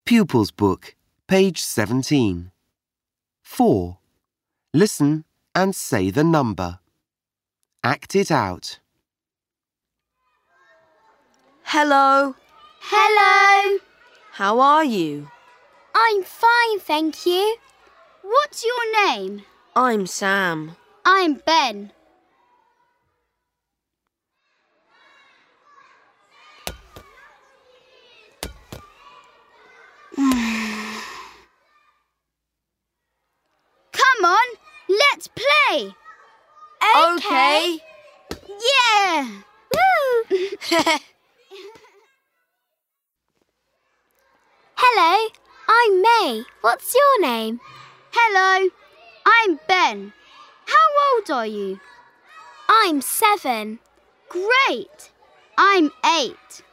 Pupils Book, page 17. 4. Listen and say the number. Act it out. Hello. Hello. How are you? I'm fine, thank you. What's your name? I'm Sam. I'm Ben. Come on, let's play. Okay. Yeah. Woo. Hello, I'm May. What's your name? Hello, I'm Ben. How old are you? I'm 7. Great. I'm 8.